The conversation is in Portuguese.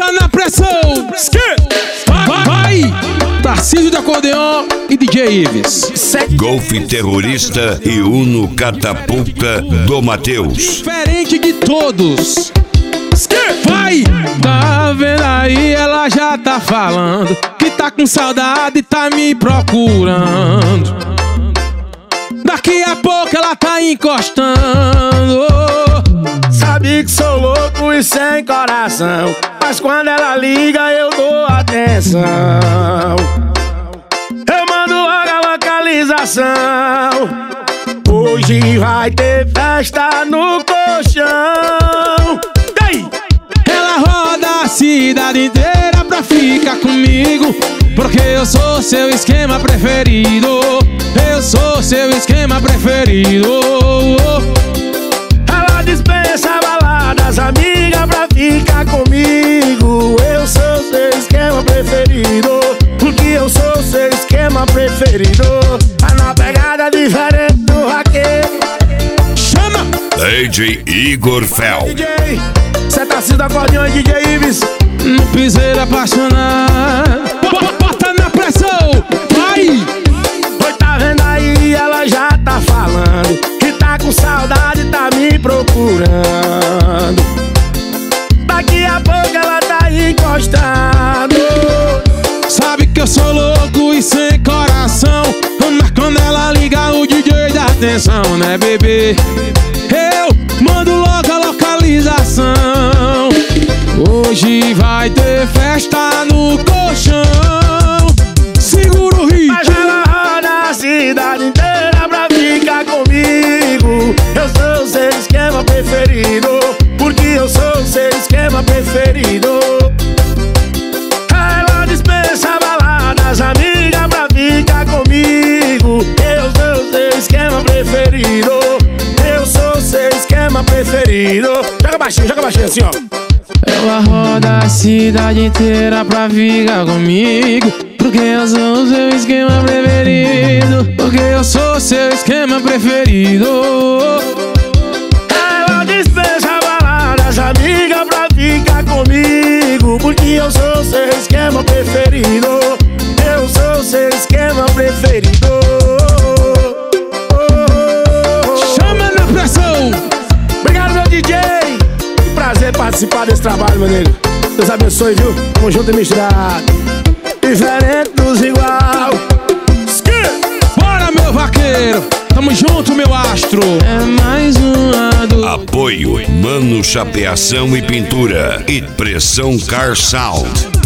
Bota na pressão. Vai. Tarcísio de acordeon e DJ Ives. Golfe terrorista e Uno catapulta do Matheus. Diferente de todos. Vai! Tá vendo aí, ela já tá falando que tá com saudade e tá me procurando. Daqui a pouco ela tá encostando. Sabe que sou louco e sem coração, mas quando ela liga eu dou atenção. Eu mando logo a localização. Hoje vai ter festa no colchão. Ela roda a cidade inteira pra ficar comigo, porque eu sou seu esquema preferido. Eu sou seu esquema preferido. Ela dispensa baladas, amiga, pra ficar comigo. Eu sou seu esquema preferido, porque eu sou seu esquema preferido. Tá numa pegada diferente do raqueiro. Chama! DJ Igor Fel. DJ, cê tá sendo acordeão, DJ Ives. No piseiro apaixonado. Bota na pressão. Vai! Oi, tá vendo aí, ela já tá falando que tá com saudade, tá me procurando. Daqui a pouco ela tá encostando. Sabe que eu sou louco e sem coração, mas quando ela liga o DJ dá atenção, né, bebê? Eu mando logo a localização. Hoje vai ter festa no colchão. Segura o ritmo. Mas ela roda a cidade inteira pra ficar comigo. Eu sou o seu esquema preferido, porque eu sou o seu esquema preferido. Ela dispensa baladas, amiga, pra ficar comigo. Eu sou o seu esquema preferido. Eu sou o seu esquema preferido. Joga baixinho assim, ó. Ela roda a cidade inteira pra ficar comigo, porque eu sou o seu esquema preferido. Porque eu sou o seu esquema preferido. Ela dispensa baladas, amiga, pra ficar comigo, porque eu sou o seu esquema preferido. Eu sou o seu esquema preferido. Chama na pressão. Obrigado, meu DJ. Que prazer participar desse trabalho, meu nego. Deus abençoe, viu? Tamo junto e misturado. Diferente dos igual. Bora, meu vaqueiro. Tamo junto, meu astro. É mais uma do... Apoio Mano Chapeação e Pintura e Pressão Car Sound.